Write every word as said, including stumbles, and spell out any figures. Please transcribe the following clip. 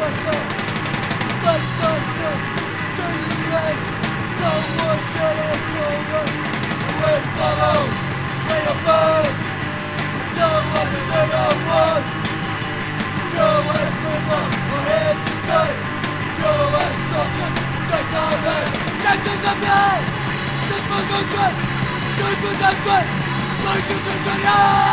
S A. Next time, to the U S. No one's gonna go over. And we follow, we abide. Don't want to do no one. U S missile, we're here to stay. U S soldiers, protect our land. Nations of the earth, disposal straight, good possession, nations of the earth.